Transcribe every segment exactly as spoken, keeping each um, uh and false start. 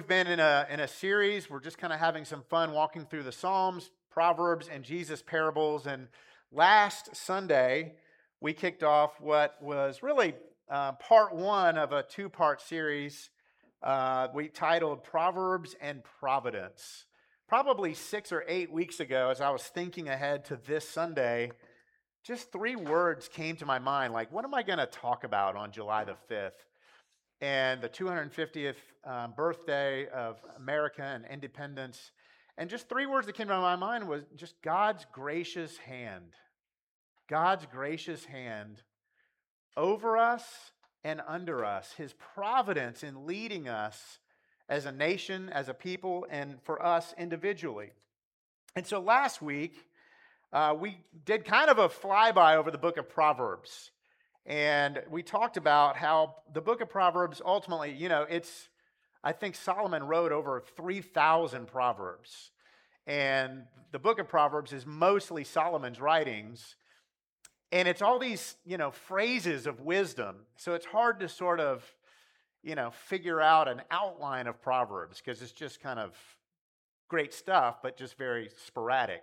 we've been in a in a series. We're just kind of having some fun walking through the Psalms, Proverbs, and Jesus parables. And last Sunday, we kicked off what was really uh, part one of a two-part series uh, we titled Proverbs and Providence. Probably six or eight weeks ago, as I was thinking ahead to this Sunday, just three words came to my mind. Like, what am I going to talk about on July the fifth? And the two hundred fiftieth um, birthday of America and independence. And just three words that came to my mind was just God's gracious hand. God's gracious hand over us and under us. His providence in leading us as a nation, as a people, and for us individually. And so last week, uh, we did kind of a flyby over the book of Proverbs. And we talked about how the book of Proverbs ultimately, you know, it's, I think Solomon wrote over three thousand Proverbs. And the book of Proverbs is mostly Solomon's writings. And it's all these, you know, phrases of wisdom. So it's hard to sort of, you know, figure out an outline of Proverbs because it's just kind of great stuff, but just very sporadic.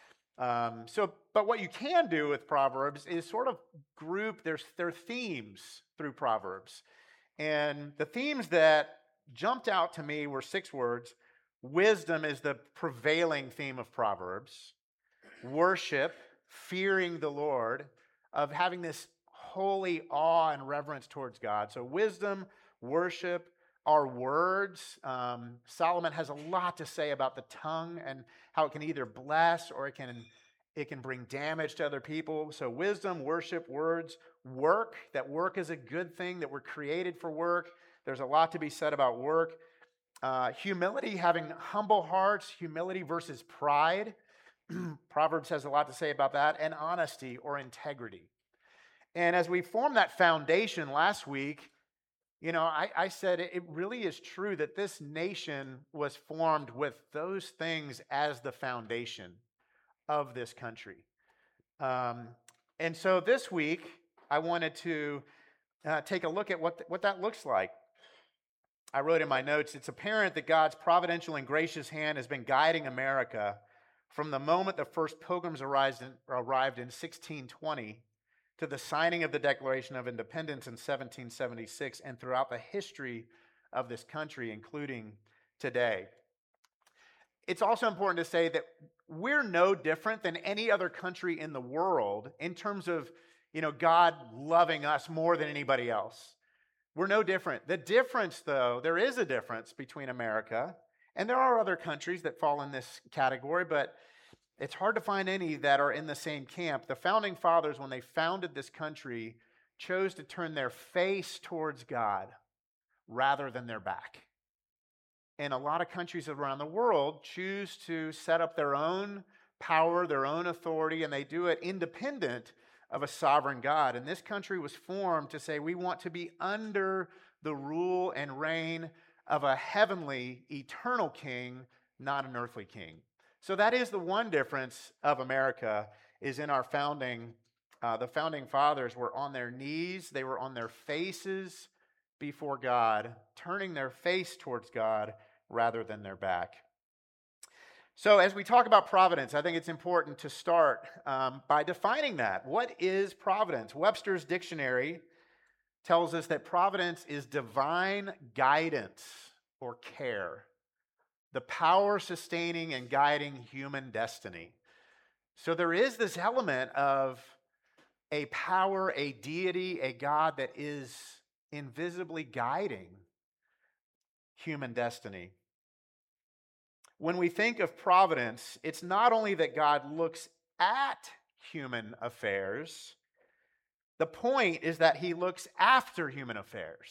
Um, so, but what you can do with Proverbs is sort of group their, their themes through Proverbs. And the themes that jumped out to me were six words. Wisdom is the prevailing theme of Proverbs. Worship, fearing the Lord, of having this holy awe and reverence towards God. So wisdom, worship, our words. Um, Solomon has a lot to say about the tongue and how it can either bless or it can, it can bring damage to other people. So wisdom, worship, words, work, that work is a good thing, that we're created for work. There's a lot to be said about work. Uh, humility, having humble hearts, humility versus pride. Proverbs has a lot to say about that. And honesty or integrity. And as we formed that foundation last week, you know, I, I said it really is true that this nation was formed with those things as the foundation of this country. Um, and so this week, I wanted to uh, take a look at what, th- what that looks like. I wrote in my notes, it's apparent that God's providential and gracious hand has been guiding America from the moment the first pilgrims arrived in, arrived in sixteen twenty to the signing of the Declaration of Independence in seventeen seventy-six and throughout the history of this country, including today. It's also important to say that we're no different than any other country in the world in terms of, you know, God loving us more than anybody else. We're no different. The difference, though, there is a difference between America, and there are other countries that fall in this category, but it's hard to find any that are in the same camp. The founding fathers, when they founded this country, chose to turn their face towards God rather than their back. And a lot of countries around the world choose to set up their own power, their own authority, and they do it independent of a sovereign God. And this country was formed to say we want to be under the rule and reign of a heavenly, eternal king, not an earthly king. So that is the one difference of America is in our founding. Uh, the founding fathers were on their knees. They were on their faces before God, turning their face towards God rather than their back. So as we talk about providence, I think it's important to start um, by defining that. What is providence? Webster's dictionary tells us that providence is divine guidance or care, the power sustaining and guiding human destiny. So there is this element of a power, a deity, a God that is invisibly guiding human destiny. When we think of providence, it's not only that God looks at human affairs, the point is that he looks after human affairs.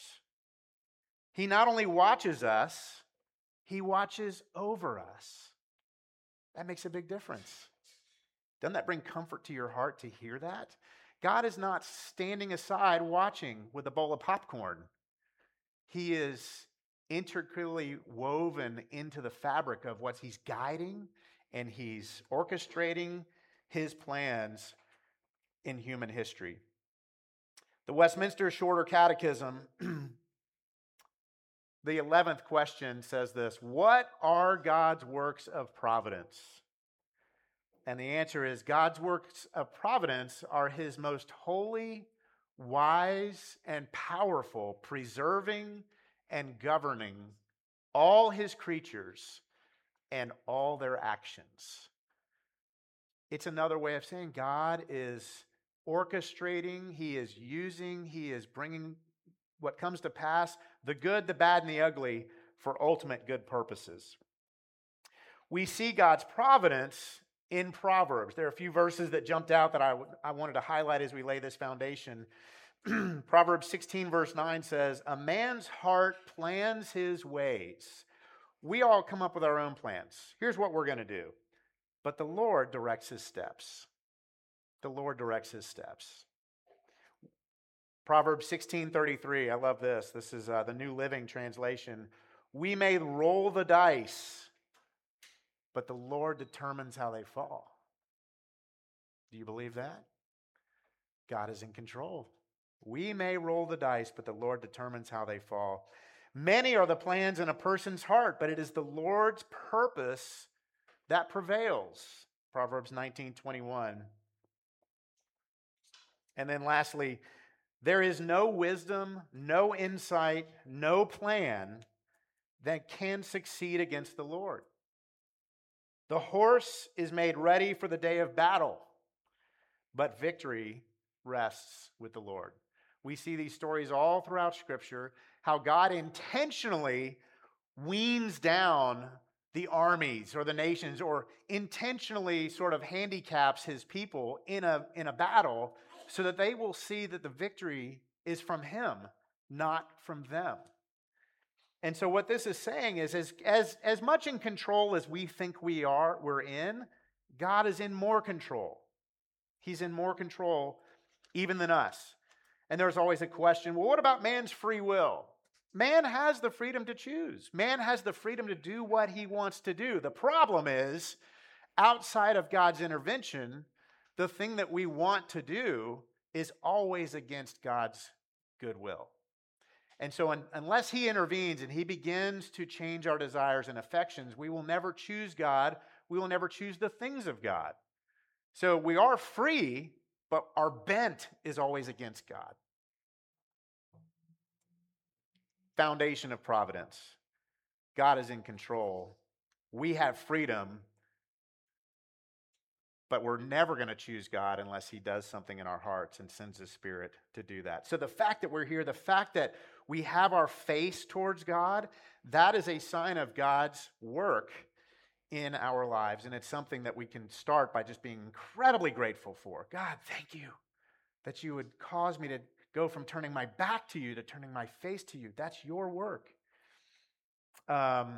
He not only watches us, he watches over us. That makes a big difference. Doesn't that bring comfort to your heart to hear that? God is not standing aside watching with a bowl of popcorn. He is intricately woven into the fabric of what he's guiding, and he's orchestrating his plans in human history. The Westminster Shorter Catechism the eleventh question says this: what are God's works of providence? And the answer is God's works of providence are his most holy, wise, and powerful, preserving and governing all his creatures and all their actions. It's another way of saying God is orchestrating, he is using, he is bringing what comes to pass, the good, the bad, and the ugly, for ultimate good purposes. We see God's providence in Proverbs. There are a few verses that jumped out that I, I wanted to highlight as we lay this foundation. Proverbs sixteen verse nine says, "A man's heart plans his ways." We all come up with our own plans. Here's what we're going to do. But the Lord directs his steps. The Lord directs his steps. Proverbs sixteen thirty-three, I love this. This is uh, the New Living Translation. "We may roll the dice, but the Lord determines how they fall." Do you believe that? God is in control. We may roll the dice, but the Lord determines how they fall. "Many are the plans in a person's heart, but it is the Lord's purpose that prevails." Proverbs nineteen twenty-one. And then lastly, "There is no wisdom, no insight, no plan that can succeed against the Lord. The horse is made ready for the day of battle, but victory rests with the Lord." We see these stories all throughout Scripture, how God intentionally weans down the armies or the nations, or intentionally sort of handicaps his people in a, in a battle, so that they will see that the victory is from him, not from them. And so what this is saying is, as, as, as much in control as we think we are, we're in, God is in more control. He's in more control even than us. And there's always a question, well, what about man's free will? Man has the freedom to choose. Man has the freedom to do what he wants to do. The problem is, outside of God's intervention, the thing that we want to do is always against God's goodwill. And so un- unless he intervenes and he begins to change our desires and affections, we will never choose God. We will never choose the things of God. So we are free, but our bent is always against God. Foundation of providence. God is in control. We have freedom, but we're never going to choose God unless he does something in our hearts and sends his Spirit to do that. So the fact that we're here, the fact that we have our face towards God, that is a sign of God's work in our lives. And it's something that we can start by just being incredibly grateful for. God, thank you that you would cause me to go from turning my back to you to turning my face to you. That's your work. Um,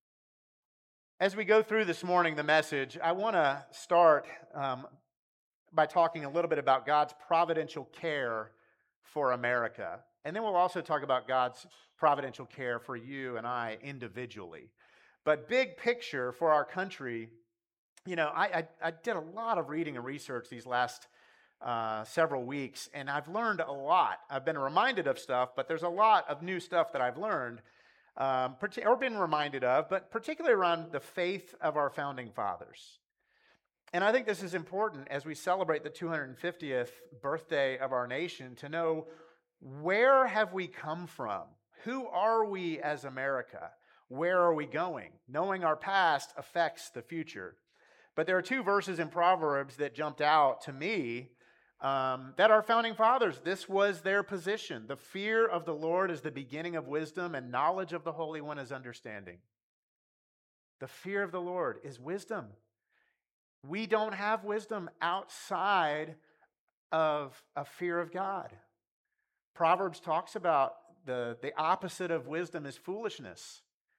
as we go through this morning, the message, I want to start um, by talking a little bit about God's providential care for America. And then we'll also talk about God's providential care for you and I individually. But big picture for our country, you know, I, I, I did a lot of reading and research these last Uh, several weeks, and I've learned a lot. I've been reminded of stuff, but there's a lot of new stuff that I've learned, um, or been reminded of, but particularly around the faith of our founding fathers. And I think this is important as we celebrate the two hundred fiftieth birthday of our nation, to know, where have we come from? Who are we as America? Where are we going? Knowing our past affects the future. But there are two verses in Proverbs that jumped out to me. Um, that our founding fathers, this was their position. The fear of the Lord is the beginning of wisdom, and knowledge of the Holy One is understanding. The fear of the Lord is wisdom. We don't have wisdom outside of a fear of God. Proverbs talks about the, the opposite of wisdom is foolishness.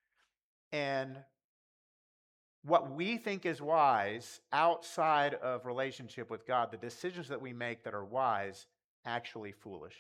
And what we think is wise outside of relationship with God, the decisions that we make that are wise, actually foolish.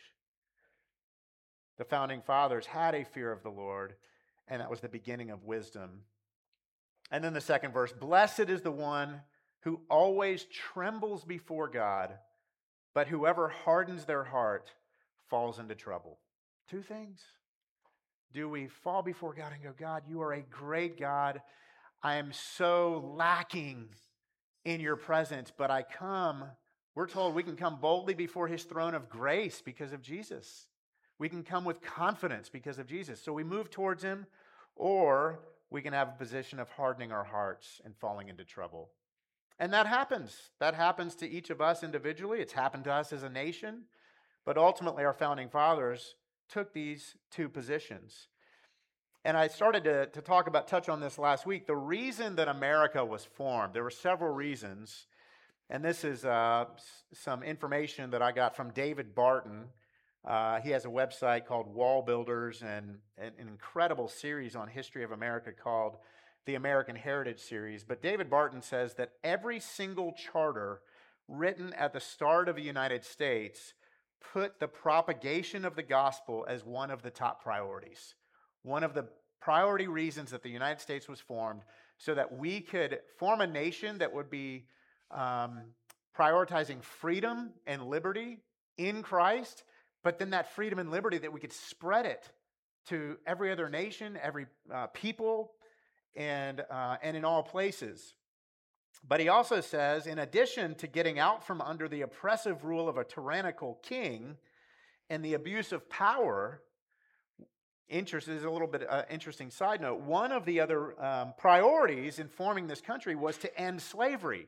The founding fathers had a fear of the Lord, and that was the beginning of wisdom. And then the second verse, "Blessed is the one who always trembles before God, but whoever hardens their heart falls into trouble." Two things. do we fall before God and go, God, you are a great God. I am so lacking in your presence, but I come, we're told we can come boldly before his throne of grace because of Jesus. We can come with confidence because of Jesus. So we move towards him, or we can have a position of hardening our hearts and falling into trouble. And that happens. That happens to each of us individually. It's happened to us as a nation. But ultimately, our founding fathers took these two positions. And I started to, to talk about, touch on this last week. The reason that America was formed, there were several reasons. And this is uh, s- some information that I got from David Barton. Uh, he has a website called Wall Builders and an, an incredible series on history of America called the American Heritage Series. But David Barton says that every single charter written at the start of the United States put the propagation of the gospel as one of the top priorities. One of the priority reasons that the United States was formed, so that we could form a nation that would be um, prioritizing freedom and liberty in Christ, but then that freedom and liberty that we could spread it to every other nation, every uh, people, and uh, and in all places. But he also says, in addition to getting out from under the oppressive rule of a tyrannical king and the abuse of power, interest is a little bit uh, interesting side note. One of the other um, priorities in forming this country was to end slavery.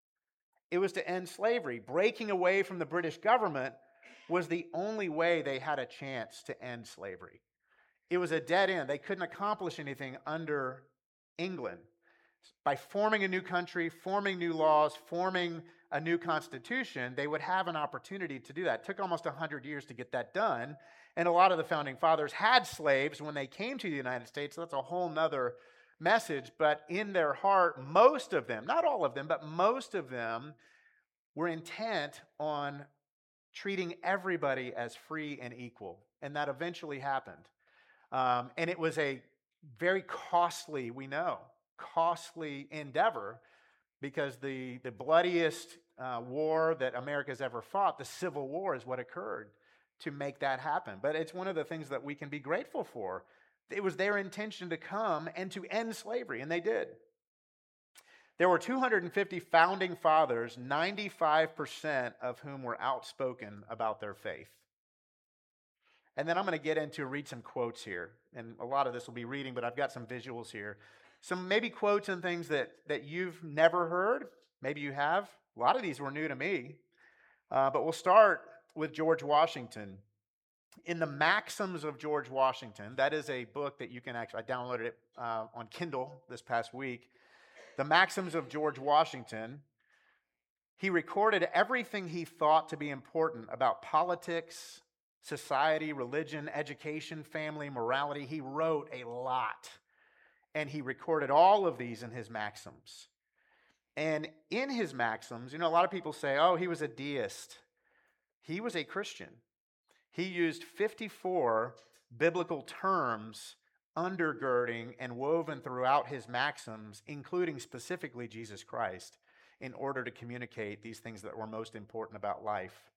It was to end slavery. Breaking away from the British government was the only way they had a chance to end slavery. It was a dead end. They couldn't accomplish anything under England. By forming a new country, forming new laws, forming a new constitution, they would have an opportunity to do that. It took almost one hundred years to get that done. And a lot of the founding fathers had slaves when they came to the United States. So that's a whole nother message. But in their heart, most of them, not all of them, but most of them were intent on treating everybody as free and equal. And that eventually happened. Um, and it was a very costly, we know, costly endeavor, because the, the bloodiest uh, war that America's ever fought, the Civil War, is what occurred to make that happen. But it's one of the things that we can be grateful for. It was their intention to come and to end slavery, and they did. There were two hundred fifty founding fathers, ninety-five percent of whom were outspoken about their faith. And then I'm going to get into, read some quotes here. And a lot of this will be reading, but I've got some visuals here. Some maybe quotes and things that, that you've never heard. Maybe you have. A lot of these were new to me. Uh, but we'll start with George Washington. In the Maxims of George Washington, that is a book that you can actually, I downloaded it uh, on Kindle this past week. The Maxims of George Washington, he recorded everything he thought to be important about politics, society, religion, education, family, morality. He wrote a lot, and he recorded all of these in his Maxims. And in his Maxims, you know, a lot of people say, oh, he was a deist. He was a Christian. He used fifty-four biblical terms undergirding and woven throughout his Maxims, including specifically Jesus Christ, in order to communicate these things that were most important about life.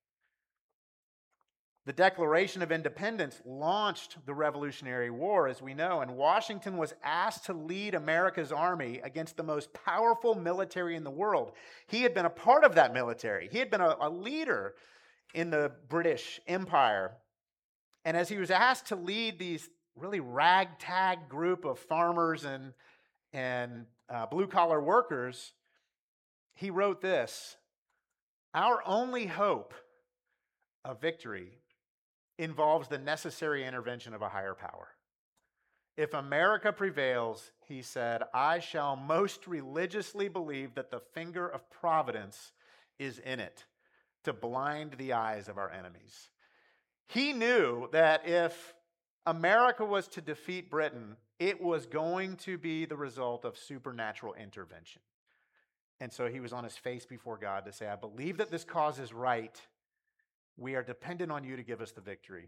The Declaration of Independence launched the Revolutionary War, as we know, and Washington was asked to lead America's army against the most powerful military in the world. He had been a part of that military. He had been a, a leader in the British Empire. And as he was asked to lead these really ragtag group of farmers and, and uh, blue-collar workers, he wrote this: "Our only hope of victory involves the necessary intervention of a higher power. If America prevails," he said, "I shall most religiously believe that the finger of providence is in it to blind the eyes of our enemies." He knew that if America was to defeat Britain, it was going to be the result of supernatural intervention. And so he was on his face before God to say, I believe that this cause is right. We are dependent on you to give us the victory.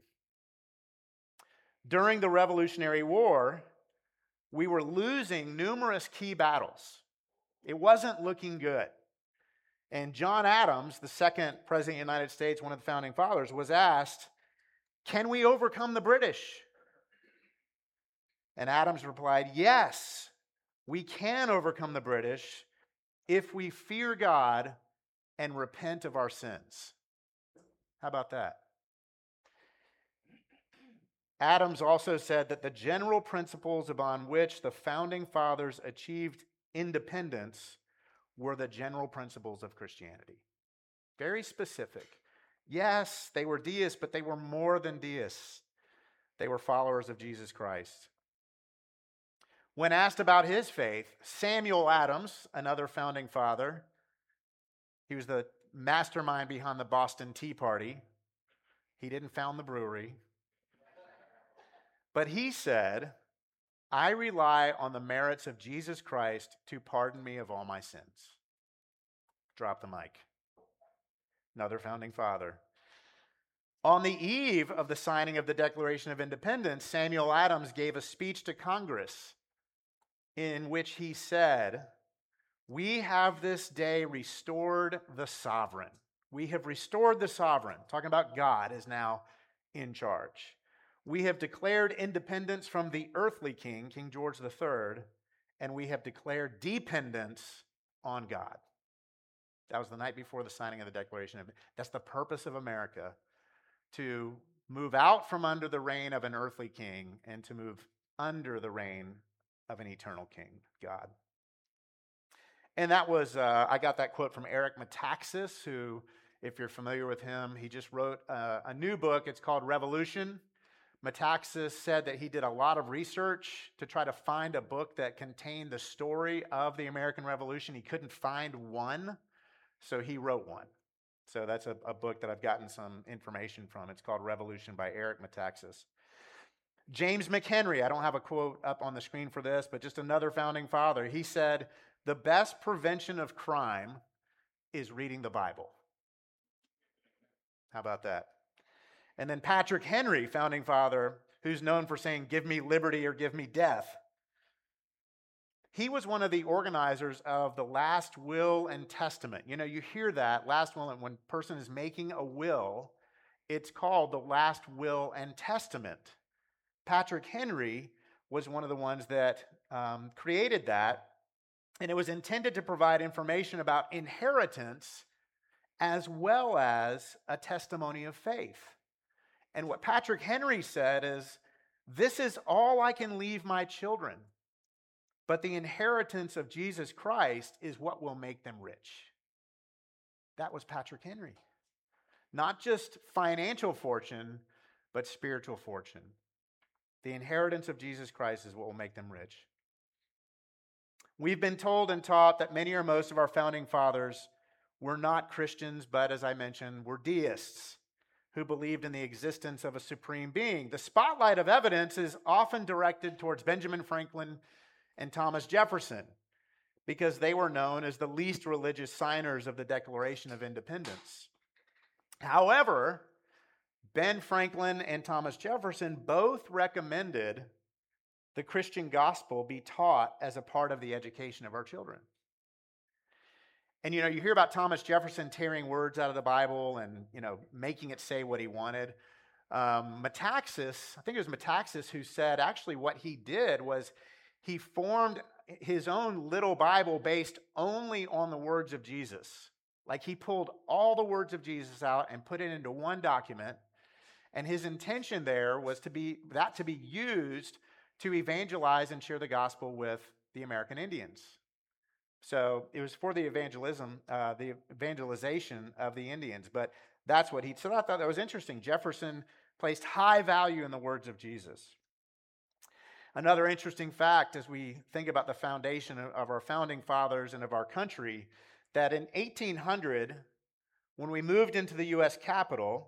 During the Revolutionary War, we were losing numerous key battles. It wasn't looking good. And John Adams, the second president of the United States, one of the founding fathers, was asked, can we overcome the British? And Adams replied, yes, we can overcome the British if we fear God and repent of our sins. How about that? Adams also said that the general principles upon which the founding fathers achieved independence were the general principles of Christianity. Very specific. Yes, they were deists, but they were more than deists. They were followers of Jesus Christ. When asked about his faith, Samuel Adams, another founding father, he was the mastermind behind the Boston Tea Party. He didn't found the brewery. But he said, I rely on the merits of Jesus Christ to pardon me of all my sins. Drop the mic. Another founding father. On the eve of the signing of the Declaration of Independence, Samuel Adams gave a speech to Congress in which he said, we have this day restored the sovereign. We have restored the sovereign. Talking about God is now in charge. We have declared independence from the earthly king, King George the Third, and we have declared dependence on God. That was the night before the signing of the Declaration. That's the purpose of America, to move out from under the reign of an earthly king and to move under the reign of an eternal king, God. And that was, uh, I got that quote from Eric Metaxas, who, if you're familiar with him, he just wrote uh, a new book. It's called Revolution. Metaxas said that he did a lot of research to try to find a book that contained the story of the American Revolution. He couldn't find one, so he wrote one. So that's a, a book that I've gotten some information from. It's called Revolution by Eric Metaxas. James McHenry, I don't have a quote up on the screen for this, but just another founding father. He said, the best prevention of crime is reading the Bible. How about that? And then Patrick Henry, founding father, who's known for saying, give me liberty or give me death. He was one of the organizers of the last will and testament. You know, you hear that, last will, and when a person is making a will, it's called the last will and testament. Patrick Henry was one of the ones that um, created that, and it was intended to provide information about inheritance as well as a testimony of faith. And what Patrick Henry said is, this is all I can leave my children, but the inheritance of Jesus Christ is what will make them rich. That was Patrick Henry. Not just financial fortune, but spiritual fortune. The inheritance of Jesus Christ is what will make them rich. We've been told and taught that many or most of our founding fathers were not Christians, but as I mentioned, were deists who believed in the existence of a supreme being. The spotlight of evidence is often directed towards Benjamin Franklin and Thomas Jefferson because they were known as the least religious signers of the Declaration of Independence. However, Ben Franklin and Thomas Jefferson both recommended the Christian gospel be taught as a part of the education of our children. And, you know, you hear about Thomas Jefferson tearing words out of the Bible and, you know, making it say what he wanted. Um, Metaxas, I think it was Metaxas who said actually what he did was he formed his own little Bible based only on the words of Jesus. Like he pulled all the words of Jesus out and put it into one document. And his intention there was to be that to be used to evangelize and share the gospel with the American Indians. So it was for the evangelism, uh, the evangelization of the Indians. But that's what he. So I thought that was interesting. Jefferson placed high value in the words of Jesus. Another interesting fact, as we think about the foundation of our founding fathers and of our country, that in eighteen hundred, when we moved into the U S Capitol,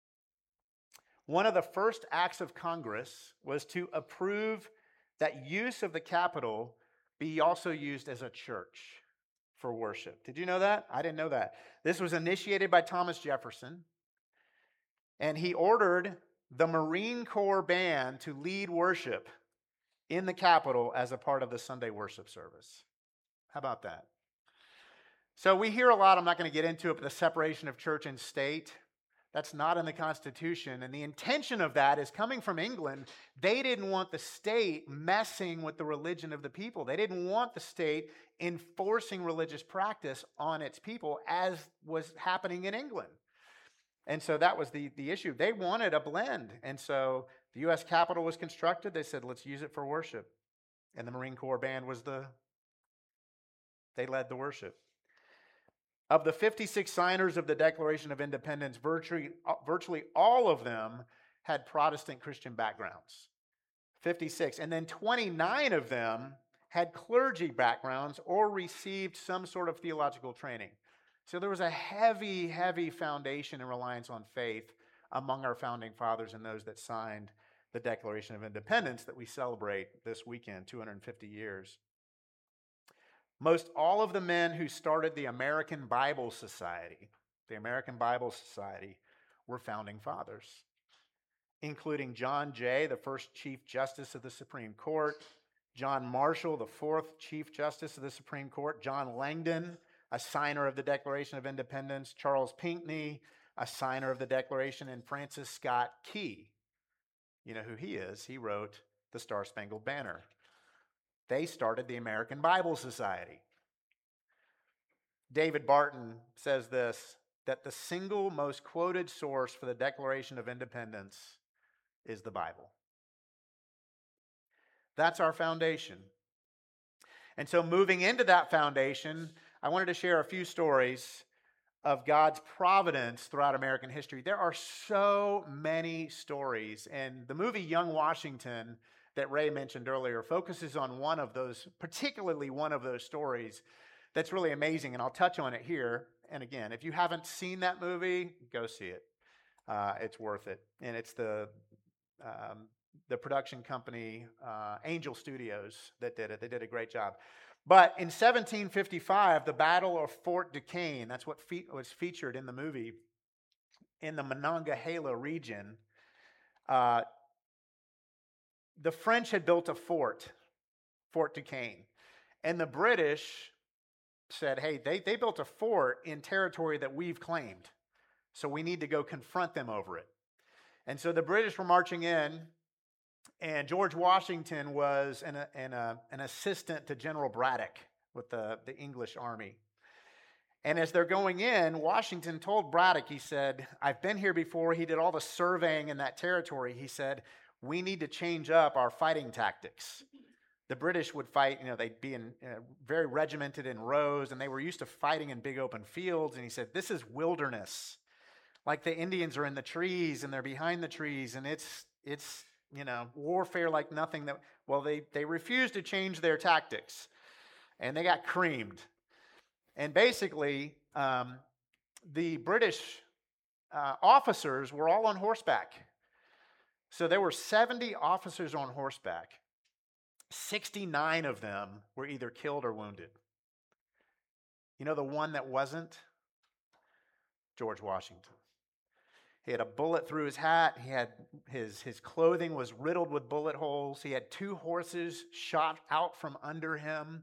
one of the first acts of Congress was to approve that use of the Capitol be also used as a church for worship. Did you know that? I didn't know that. This was initiated by Thomas Jefferson, and he ordered the Marine Corps band to lead worship in the Capitol as a part of the Sunday worship service. How about that? So we hear a lot, I'm not going to get into it, but the separation of church and state. That's not in the Constitution. And the intention of that is coming from England. They didn't want the state messing with the religion of the people. They didn't want the state enforcing religious practice on its people as was happening in England. And so that was the, the issue. They wanted a blend. And so the U S Capitol was constructed. They said, let's use it for worship. And the Marine Corps band was the, they led the worship. Of the fifty-six signers of the Declaration of Independence, virtually, virtually all of them had Protestant Christian backgrounds. fifty-six. And then twenty-nine of them had clergy backgrounds or received some sort of theological training. So there was a heavy, heavy foundation and reliance on faith among our founding fathers and those that signed the Declaration of Independence that we celebrate this weekend, two hundred fifty years. Most all of the men who started the American Bible Society, the American Bible Society, were founding fathers, including John Jay, the first Chief Justice of the Supreme Court, John Marshall, the fourth Chief Justice of the Supreme Court, John Langdon, a signer of the Declaration of Independence, Charles Pinckney, a signer of the Declaration, and Francis Scott Key. You know who he is. He wrote the Star-Spangled Banner. They started the American Bible Society. David Barton says this, that the single most quoted source for the Declaration of Independence is the Bible. That's our foundation. And so moving into that foundation, I wanted to share a few stories of God's providence throughout American history. There are so many stories, and the movie Young Washington that Ray mentioned earlier focuses on one of those, particularly one of those stories that's really amazing, and I'll touch on it here. And again, if you haven't seen that movie, go see it. Uh, it's worth it. And it's the um, the production company, uh, Angel Studios, that did it. They did a great job. But in seventeen fifty-five, the Battle of Fort Duquesne, that's what fe- was featured in the movie, in the Monongahela region, uh, the French had built a fort, Fort Duquesne. And the British said, hey, they, they built a fort in territory that we've claimed. So we need to go confront them over it. And so the British were marching in, and George Washington was an, an, uh, an assistant to General Braddock with the, the English army. And as they're going in, Washington told Braddock, he said, I've been here before. He did all the surveying in that territory. He said, we need to change up our fighting tactics. The British would fight, you know, they'd be in uh, very regimented in rows, and they were used to fighting in big open fields. And he said, this is wilderness. Like the Indians are in the trees, and they're behind the trees, and it's, it's you know, warfare like nothing. That Well, they, they refused to change their tactics, and they got creamed. And basically, um, the British uh, officers were all on horseback. So there were seventy officers on horseback. sixty-nine of them were either killed or wounded. You know the one that wasn't? George Washington. He had a bullet through his hat. He had his, his clothing was riddled with bullet holes. He had two horses shot out from under him.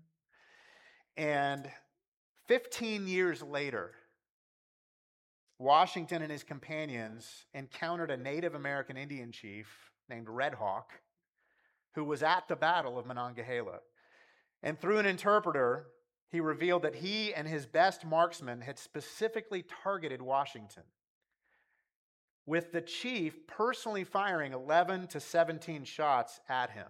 And fifteen years later, Washington and his companions encountered a Native American Indian chief named Red Hawk, who was at the Battle of Monongahela. And through an interpreter, he revealed that he and his best marksmen had specifically targeted Washington, with the chief personally firing eleven to seventeen shots at him.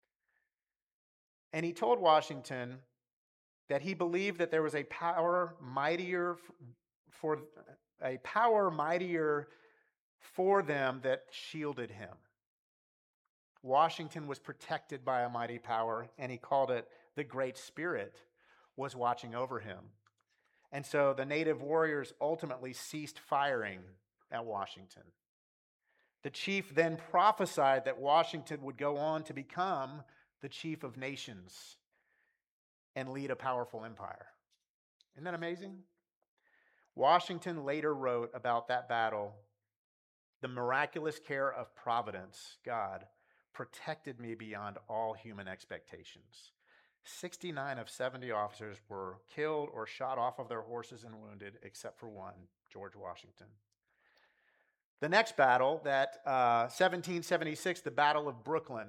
And he told Washington that he believed that there was a power mightier for a power mightier for them that shielded him. Washington was protected by a mighty power, and he called it the Great Spirit was watching over him. And so the native warriors ultimately ceased firing at Washington. The chief then prophesied that Washington would go on to become the chief of nations and lead a powerful empire. Isn't that amazing? Washington later wrote about that battle, the miraculous care of providence, God, protected me beyond all human expectations. sixty-nine of seventy officers were killed or shot off of their horses and wounded, except for one, George Washington. The next battle, that uh, seventeen seventy-six, the Battle of Brooklyn.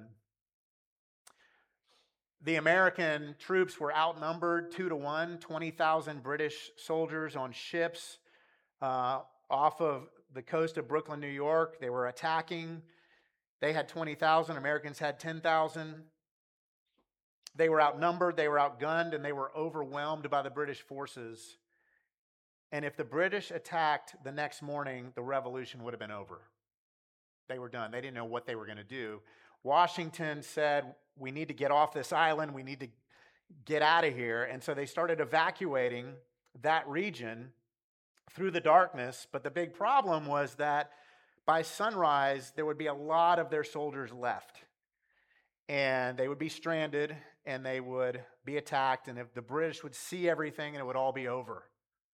The American troops were outnumbered two to one, twenty thousand British soldiers on ships uh, off of the coast of Brooklyn, New York. They were attacking. They had twenty thousand, Americans had ten thousand. They were outnumbered, they were outgunned, and they were overwhelmed by the British forces. And if the British attacked the next morning, the revolution would have been over. They were done. They didn't know what they were going to do. Washington said, we need to get off this island. We need to get out of here. And so they started evacuating that region through the darkness. But the big problem was that by sunrise, there would be a lot of their soldiers left. And they would be stranded, and they would be attacked. And if the British would see everything, and it would all be over.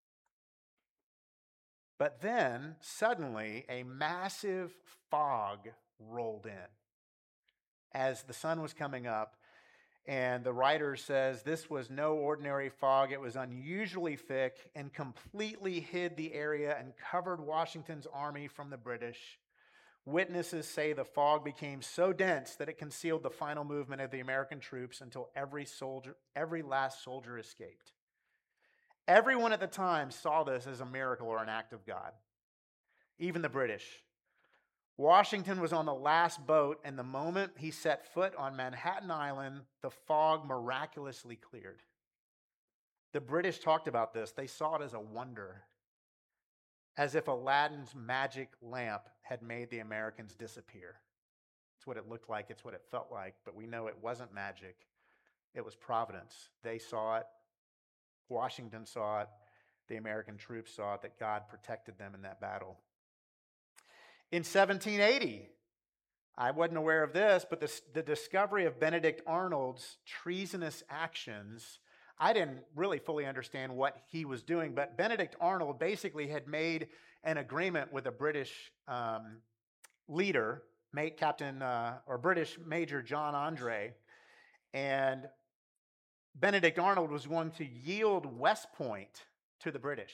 But then, suddenly, a massive fog rolled in as the sun was coming up. And the writer says this was no ordinary fog. It was unusually thick and completely hid the area and covered Washington's army from the British. Witnesses say the fog became so dense that it concealed the final movement of the American troops until every soldier, every last soldier escaped. Everyone at the time saw this as a miracle or an act of God, even the British. Washington was on the last boat, and the moment he set foot on Manhattan Island, the fog miraculously cleared. The British talked about this. They saw it as a wonder, as if Aladdin's magic lamp had made the Americans disappear. It's what it looked like. It's what it felt like. But we know it wasn't magic. It was providence. They saw it. Washington saw it. The American troops saw it, that God protected them in that battle. In seventeen eighty, I wasn't aware of this, but the, the discovery of Benedict Arnold's treasonous actions, I didn't really fully understand what he was doing, but Benedict Arnold basically had made an agreement with a British um, leader, mate, Captain uh, or British Major John Andre, and Benedict Arnold was going to yield West Point to the British.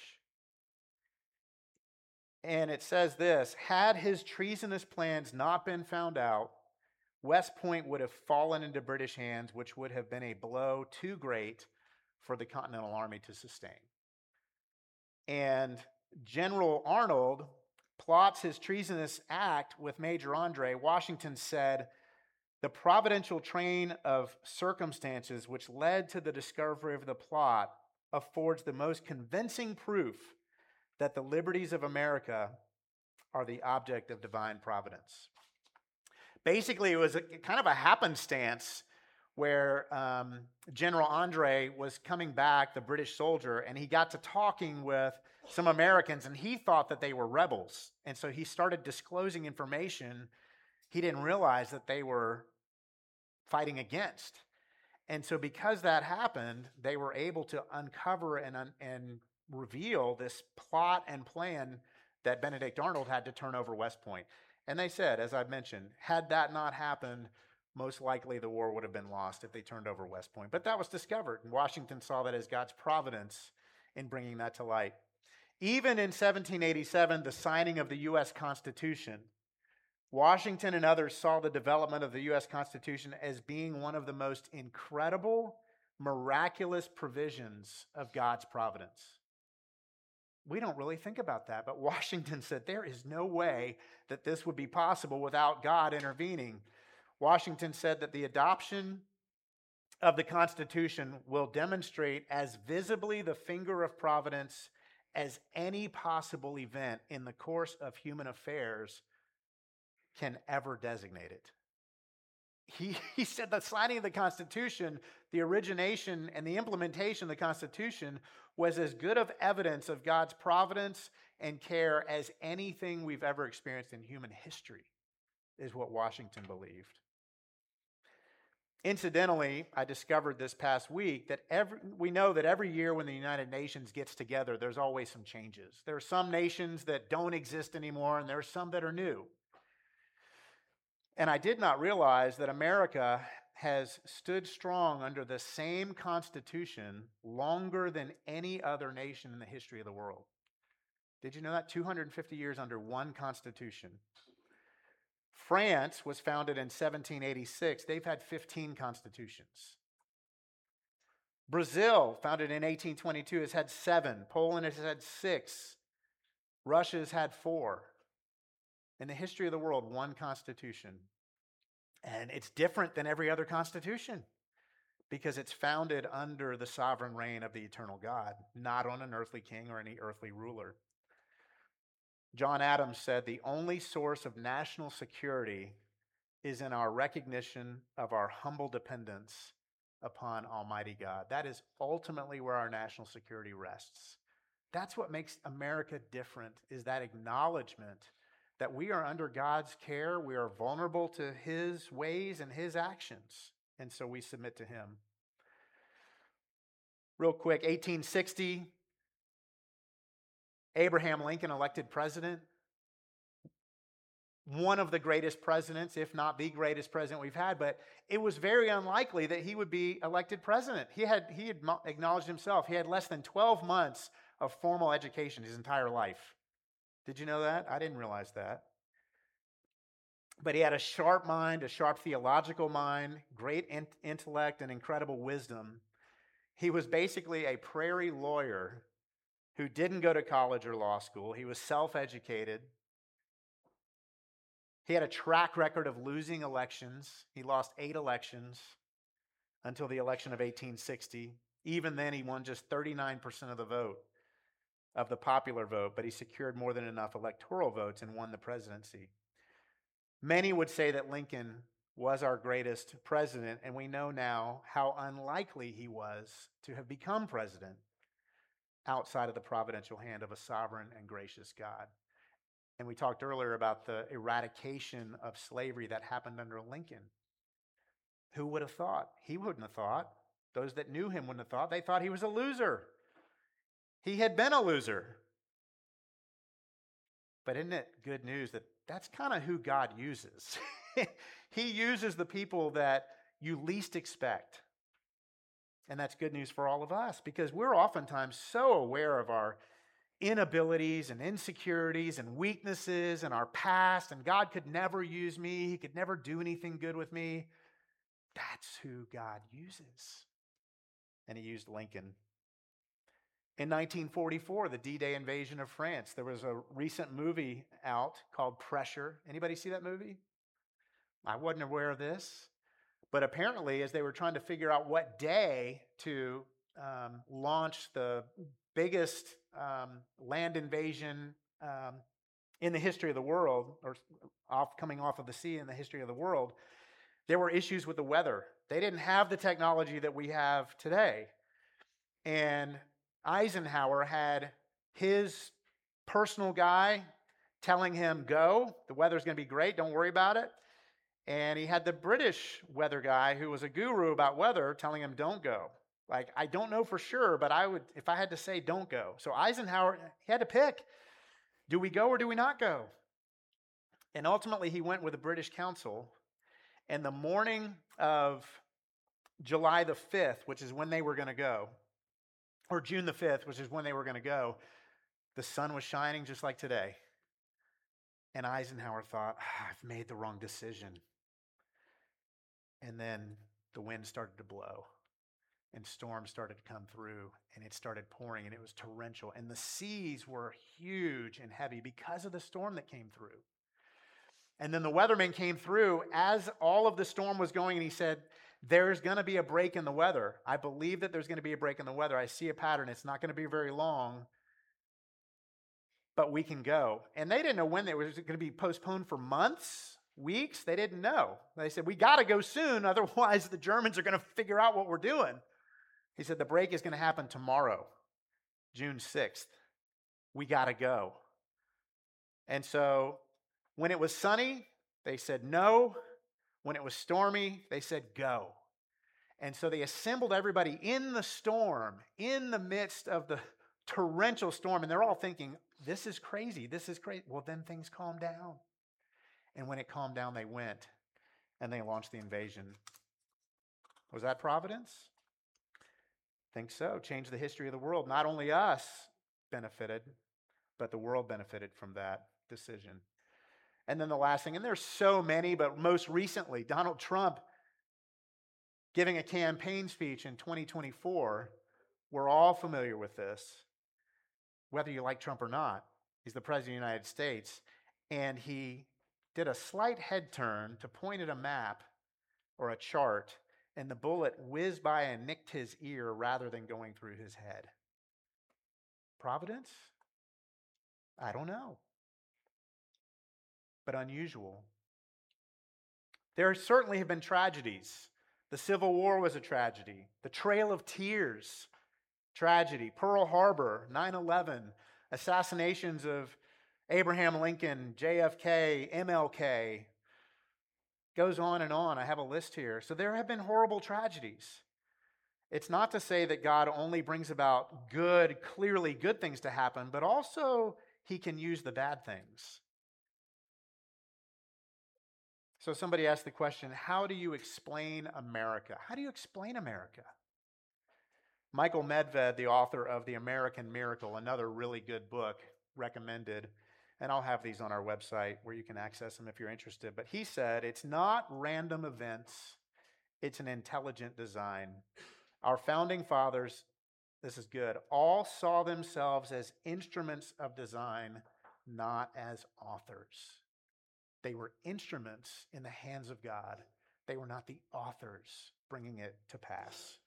And it says this: had his treasonous plans not been found out, West Point would have fallen into British hands, which would have been a blow too great for the Continental Army to sustain. And General Arnold plots his treasonous act with Major Andre. Washington said, the providential train of circumstances which led to the discovery of the plot affords the most convincing proof that the liberties of America are the object of divine providence. Basically, it was a, kind of a happenstance where um, General Andre was coming back, the British soldier, and he got to talking with some Americans, and he thought that they were rebels. And so he started disclosing information he didn't realize that they were fighting against. And so because that happened, they were able to uncover and, and reveal this plot and plan that Benedict Arnold had to turn over West Point. And they said, as I've mentioned, had that not happened, most likely the war would have been lost if they turned over West Point. But that was discovered, and Washington saw that as God's providence in bringing that to light. Even in seventeen eighty-seven, the signing of the U S Constitution, Washington and others saw the development of the U S Constitution as being one of the most incredible, miraculous provisions of God's providence. We don't really think about that, but Washington said there is no way that this would be possible without God intervening. Washington said that the adoption of the Constitution will demonstrate as visibly the finger of providence as any possible event in the course of human affairs can ever designate it. He, he said the signing of the Constitution, the origination and the implementation of the Constitution was as good of evidence of God's providence and care as anything we've ever experienced in human history, is what Washington believed. Incidentally, I discovered this past week that every, we know that every year when the United Nations gets together, there's always some changes. There are some nations that don't exist anymore, and there are some that are new. And I did not realize that America has stood strong under the same Constitution longer than any other nation in the history of the world. Did you know that? two hundred fifty years under one constitution. France was founded in seventeen eighty-six. They've had fifteen constitutions. Brazil, founded in eighteen twenty-two, has had seven. Poland has had six. Russia has had four. In the history of the world, one constitution. And it's different than every other constitution because it's founded under the sovereign reign of the eternal God, not on an earthly king or any earthly ruler. John Adams said, "The only source of national security is in our recognition of our humble dependence upon Almighty God." That is ultimately where our national security rests. That's what makes America different, is that acknowledgement that we are under God's care, we are vulnerable to His ways and His actions, and so we submit to Him. Real quick, eighteen sixty, Abraham Lincoln elected president. One of the greatest presidents, if not the greatest president we've had, but it was very unlikely that he would be elected president. He had, he had acknowledged himself, he had less than twelve months of formal education his entire life. Did you know that? I didn't realize that. But he had a sharp mind, a sharp theological mind, great in- intellect, and incredible wisdom. He was basically a prairie lawyer who didn't go to college or law school. He was self-educated. He had a track record of losing elections. He lost eight elections until the election of eighteen sixty. Even then, he won just thirty-nine percent of the vote, of the popular vote, but he secured more than enough electoral votes and won the presidency. Many would say that Lincoln was our greatest president, and we know now how unlikely he was to have become president outside of the providential hand of a sovereign and gracious God. And we talked earlier about the eradication of slavery that happened under Lincoln. Who would have thought? He wouldn't have thought. Those that knew him wouldn't have thought. They thought he was a loser. He had been a loser. But isn't it good news that that's kind of who God uses? He uses the people that you least expect. And that's good news for all of us because we're oftentimes so aware of our inabilities and insecurities and weaknesses and our past, and God could never use me. He could never do anything good with me. That's who God uses. And He used Lincoln. In nineteen forty-four, the D-Day invasion of France, there was a recent movie out called Pressure. Anybody see that movie? I wasn't aware of this. But apparently, as they were trying to figure out what day to um, launch the biggest um, land invasion um, in the history of the world, or off coming off of the sea in the history of the world, there were issues with the weather. They didn't have the technology that we have today. And Eisenhower had his personal guy telling him, go, the weather's going to be great, don't worry about it. And he had the British weather guy who was a guru about weather telling him, don't go. Like, I don't know for sure, but I would, if I had to say, don't go. So Eisenhower, he had to pick, do we go or do we not go? And ultimately he went with the British Council. And the morning of July the fifth, which is when they were going to go, or June the fifth, which is when they were going to go, the sun was shining just like today. And Eisenhower thought, ah, I've made the wrong decision. And then the wind started to blow and storms started to come through and it started pouring and it was torrential and the seas were huge and heavy because of the storm that came through. And then the weatherman came through as all of the storm was going and he said, there's going to be a break in the weather. I believe that there's going to be a break in the weather. I see a pattern. It's not going to be very long, but we can go. And they didn't know when they were going to be postponed for months, weeks. They didn't know. They said, we got to go soon. Otherwise, the Germans are going to figure out what we're doing. He said, the break is going to happen tomorrow, June sixth. We got to go. And so when it was sunny, they said no. When it was stormy, they said go. And so they assembled everybody in the storm, in the midst of the torrential storm. And they're all thinking, this is crazy. This is crazy. Well, then things calmed down. And when it calmed down, they went and they launched the invasion. Was that providence? I think so. Changed the history of the world. Not only us benefited, but the world benefited from that decision. And then the last thing, and there's so many, but most recently, Donald Trump giving a campaign speech in twenty twenty-four. We're all familiar with this, whether you like Trump or not. He's the president of the United States, and he did a slight head turn to point at a map or a chart, and the bullet whizzed by and nicked his ear rather than going through his head. Providence? I don't know. But unusual. There certainly have been tragedies. The Civil War was a tragedy. The Trail of Tears, tragedy. Pearl Harbor, nine eleven, assassinations of Abraham Lincoln, J F K, M L K. Goes on and on. I have a list here. So there have been horrible tragedies. It's not to say that God only brings about good, clearly good things to happen, but also he can use the bad things. So somebody asked the question, how do you explain America? How do you explain America? Michael Medved, the author of The American Miracle, another really good book, recommended, and I'll have these on our website where you can access them if you're interested. But he said, it's not random events, it's an intelligent design. Our founding fathers, this is good, all saw themselves as instruments of design, not as authors. They were instruments in the hands of God. They were not the authors bringing it to pass.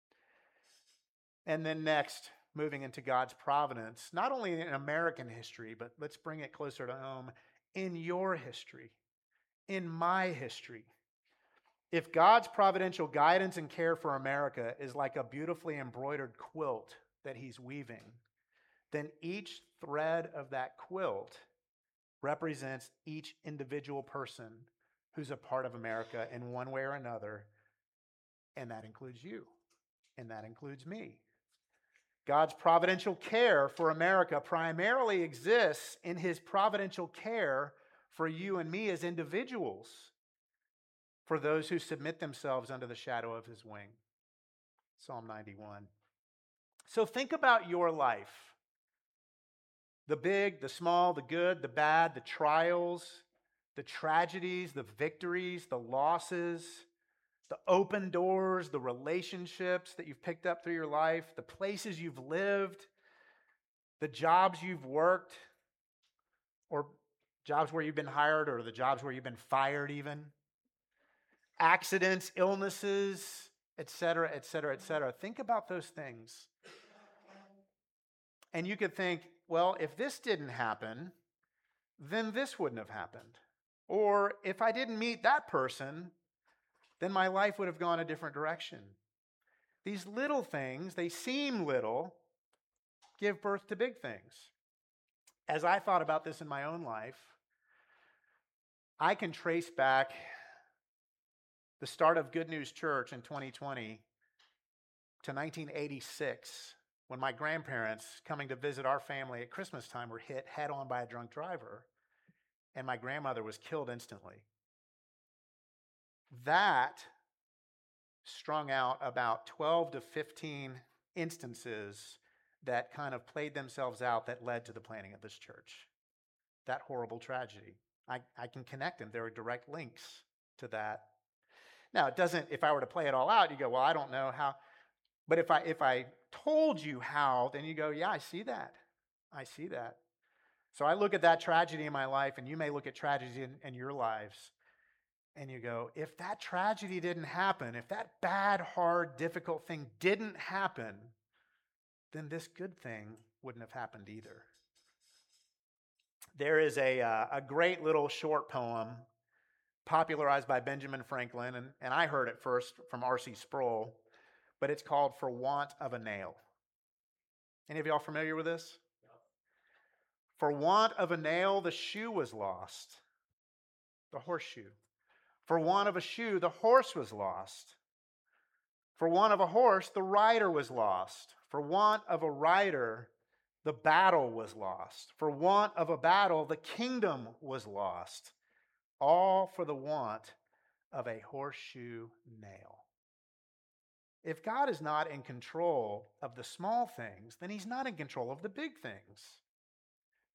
And then next, moving into God's providence, not only in American history, but let's bring it closer to home, in your history, in my history. If God's providential guidance and care for America is like a beautifully embroidered quilt that he's weaving, then each thread of that quilt represents each individual person who's a part of America in one way or another, and that includes you, and that includes me. God's providential care for America primarily exists in his providential care for you and me as individuals, for those who submit themselves under the shadow of his wing. Psalm ninety-one. So think about your life. The big, the small, the good, the bad, the trials, the tragedies, the victories, the losses, the open doors, the relationships that you've picked up through your life, the places you've lived, the jobs you've worked, or jobs where you've been hired, or the jobs where you've been fired even, accidents, illnesses, et cetera, et cetera, et cetera. Think about those things. And you could think, well, if this didn't happen, then this wouldn't have happened. Or if I didn't meet that person, then my life would have gone a different direction. These little things, they seem little, give birth to big things. As I thought about this in my own life, I can trace back the start of Good News Church in twenty twenty to nineteen eighty-six, when my grandparents coming to visit our family at Christmas time were hit head on by a drunk driver, and my grandmother was killed instantly. That strung out about twelve to fifteen instances that kind of played themselves out that led to the planning of this church. That horrible tragedy. I, I can connect them. There are direct links to that. Now, it doesn't, if I were to play it all out, you go, well, I don't know how. But if I if I told you how, then you go, yeah, I see that. I see that. So I look at that tragedy in my life, and you may look at tragedy in, in your lives, and you go, if that tragedy didn't happen, if that bad, hard, difficult thing didn't happen, then this good thing wouldn't have happened either. There is a, uh, a great little short poem popularized by Benjamin Franklin, and, and I heard it first from R C Sproul, but it's called For Want of a Nail. Any of y'all familiar with this? No. For want of a nail, the shoe was lost, the horseshoe. For want of a shoe, the horse was lost. For want of a horse, the rider was lost. For want of a rider, the battle was lost. For want of a battle, the kingdom was lost. All for the want of a horseshoe nail. If God is not in control of the small things, then he's not in control of the big things.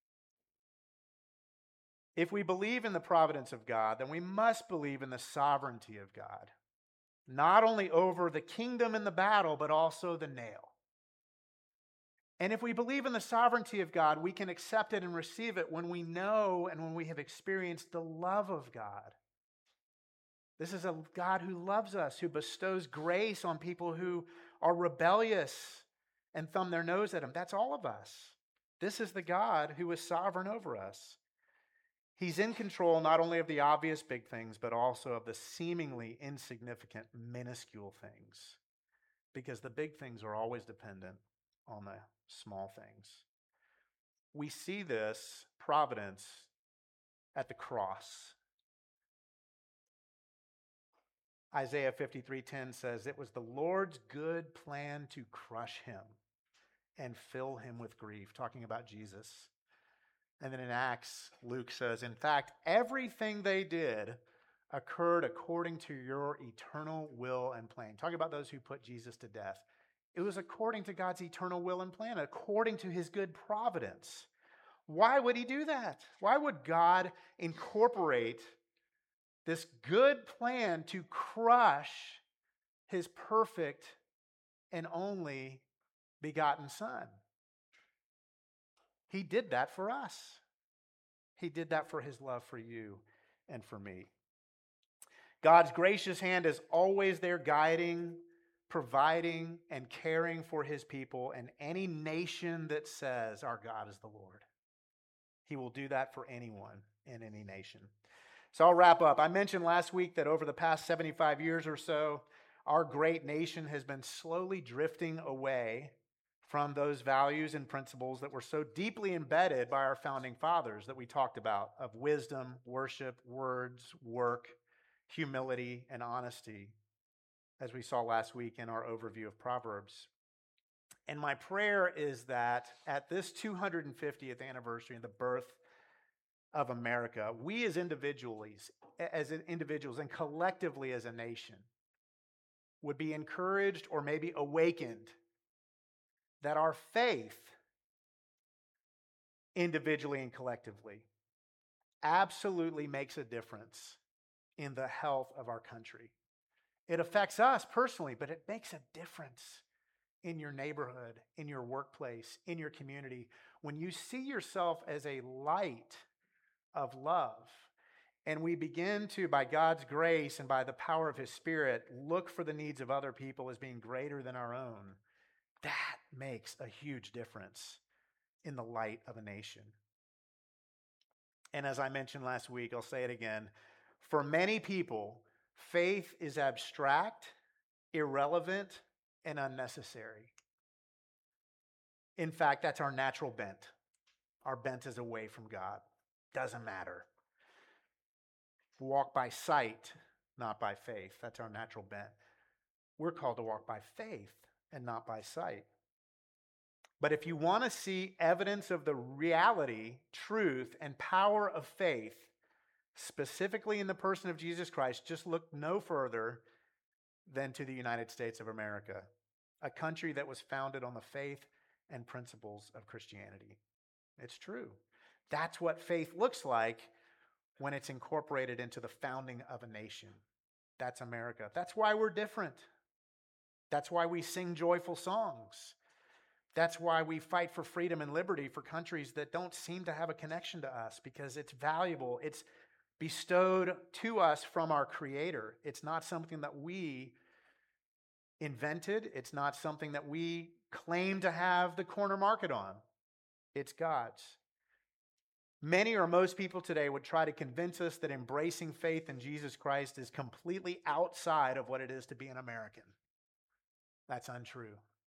If we believe in the providence of God, then we must believe in the sovereignty of God, not only over the kingdom and the battle, but also the nail. And if we believe in the sovereignty of God, we can accept it and receive it when we know and when we have experienced the love of God. This is a God who loves us, who bestows grace on people who are rebellious and thumb their nose at him. That's all of us. This is the God who is sovereign over us. He's in control not only of the obvious big things, but also of the seemingly insignificant, minuscule things. Because the big things are always dependent on the small things. We see this providence at the cross. Isaiah fifty-three ten says, "It was the Lord's good plan to crush him and fill him with grief," talking about Jesus. And then in Acts, Luke says, "In fact, everything they did occurred according to your eternal will and plan." Talking about those who put Jesus to death. It was according to God's eternal will and plan, according to his good providence. Why would he do that? Why would God incorporate this good plan to crush his perfect and only begotten Son? He did that for us. He did that for his love for you and for me. God's gracious hand is always there guiding, providing, and caring for his people and any nation that says our God is the Lord. He will do that for anyone in any nation. So I'll wrap up. I mentioned last week that over the past seventy-five years or so, our great nation has been slowly drifting away from those values and principles that were so deeply embedded by our founding fathers that we talked about, of wisdom, worship, words, work, humility, and honesty, as we saw last week in our overview of Proverbs. And my prayer is that at this two hundred fiftieth anniversary of the birth of America, we as individuals, as individuals and collectively as a nation, would be encouraged or maybe awakened that our faith, individually and collectively, absolutely makes a difference in the health of our country. It affects us personally, but it makes a difference in your neighborhood, in your workplace, in your community. When you see yourself as a light of love, and we begin to, by God's grace and by the power of his Spirit, look for the needs of other people as being greater than our own, that makes a huge difference in the light of a nation. And as I mentioned last week, I'll say it again. For many people, faith is abstract, irrelevant, and unnecessary. In fact, that's our natural bent. Our bent is away from God. Doesn't matter. Walk by sight, not by faith. That's our natural bent. We're called to walk by faith and not by sight. But if you want to see evidence of the reality, truth, and power of faith, specifically in the person of Jesus Christ, just look no further than to the United States of America, a country that was founded on the faith and principles of Christianity. It's true. That's what faith looks like when it's incorporated into the founding of a nation. That's America. That's why we're different. That's why we sing joyful songs. That's why we fight for freedom and liberty for countries that don't seem to have a connection to us, because it's valuable. It's bestowed to us from our Creator. It's not something that we invented. It's not something that we claim to have the corner market on. It's God's. Many or most people today would try to convince us that embracing faith in Jesus Christ is completely outside of what it is to be an American. That's untrue.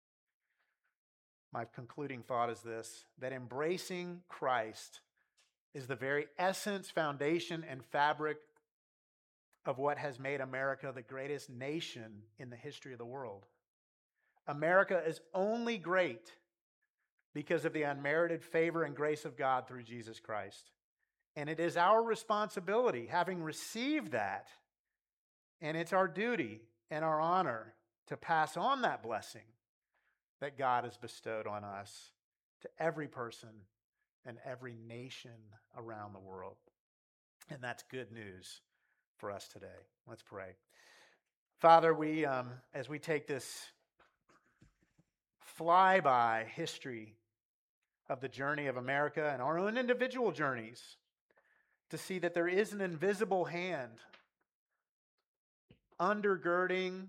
My concluding thought is this, that embracing Christ is the very essence, foundation, and fabric of what has made America the greatest nation in the history of the world. America is only great because of the unmerited favor and grace of God through Jesus Christ. And it is our responsibility, having received that, and it's our duty and our honor to pass on that blessing that God has bestowed on us to every person and every nation around the world. And that's good news for us today. Let's pray. Father, we um, as we take this flyby history of the journey of America and our own individual journeys, to see that there is an invisible hand undergirding,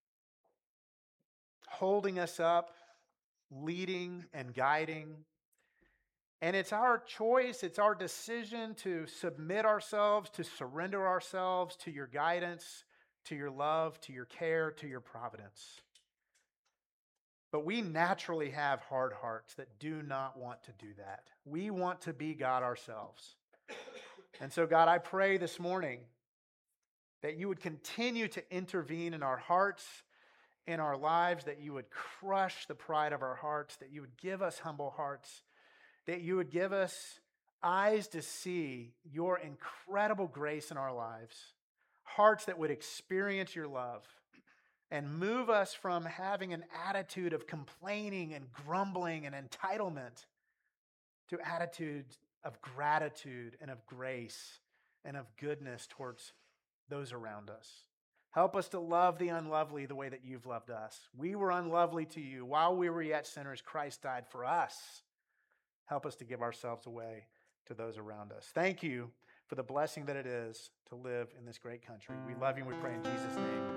holding us up, leading and guiding. And it's our choice, it's our decision to submit ourselves, to surrender ourselves to your guidance, to your love, to your care, to your providence. But we naturally have hard hearts that do not want to do that. We want to be God ourselves. And so, God, I pray this morning that you would continue to intervene in our hearts, in our lives, that you would crush the pride of our hearts, that you would give us humble hearts, that you would give us eyes to see your incredible grace in our lives, hearts that would experience your love, and move us from having an attitude of complaining and grumbling and entitlement to attitudes of gratitude and of grace and of goodness towards those around us. Help us to love the unlovely the way that you've loved us. We were unlovely to you. While we were yet sinners, Christ died for us. Help us to give ourselves away to those around us. Thank you for the blessing that it is to live in this great country. We love you and we pray in Jesus' name.